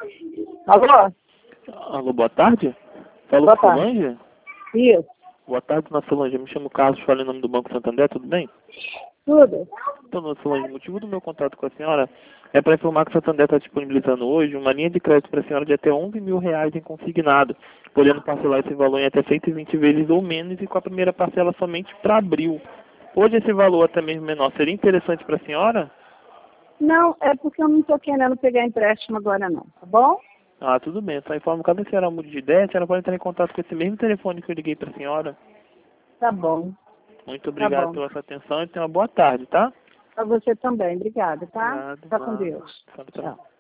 Alô? Alô, boa tarde. Falou Boa com tarde. Solange? Isso, Boa tarde, dona Solange. Eu me chamo Carlos, falo em nome do Banco Santander, tudo bem? tudo. Então, dona Solange, o motivo do meu contato com a senhora é para informar que o Santander está disponibilizando hoje uma linha de crédito para a senhora de até R$ 11.000 em consignado, podendo parcelar esse valor em até 120 vezes ou menos e com a primeira parcela somente para abril. Hoje esse valor até mesmo menor seria interessante para a senhora? Não, é porque eu não estou querendo pegar empréstimo agora não, tá bom? Ah, tudo bem. Só informo, caso a senhora mude de ideia, a senhora pode entrar em contato com esse mesmo telefone que eu liguei para a senhora. Tá bom, Muito tá obrigado bom. pela sua atenção e tenha uma boa tarde, tá? Pra você também, obrigada, tá? Obrigado, Tá com nada. Deus. Só pra- Tchau.